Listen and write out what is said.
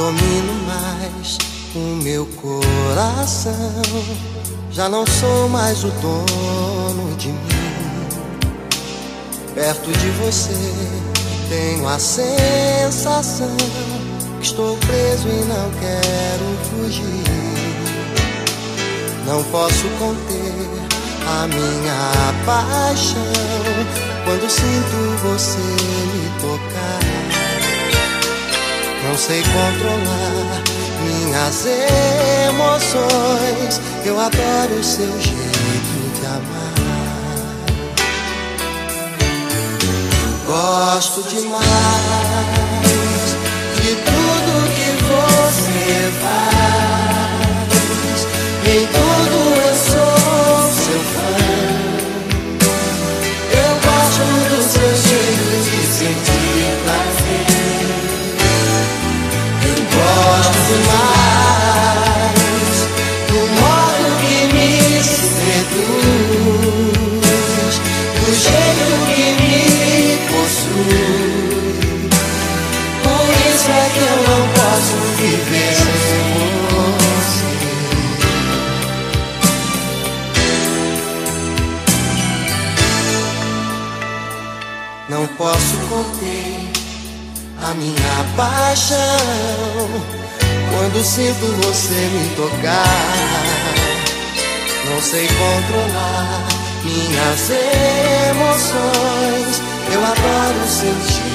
domino mais o meu coração. Já não sou mais o dono de mim. Perto de você tenho a sensação que estou preso e não quero fugir. Não posso conter a minha paixão quando sinto você me tocar. Não sei controlar minhas emoções, eu adoro o seu jeito de amar. Gosto demais de tudo que você faz, em tudo eu sou seu fã. Eu gosto do seu jeito de sentir prazer. Eu gosto demais do modo que me seduz, do jeito que me possui. Por isso é que eu não posso viver sem você. Não posso conter a minha paixão quando sinto você me tocar. Não sei controlar minhas emoções, eu adoro sentir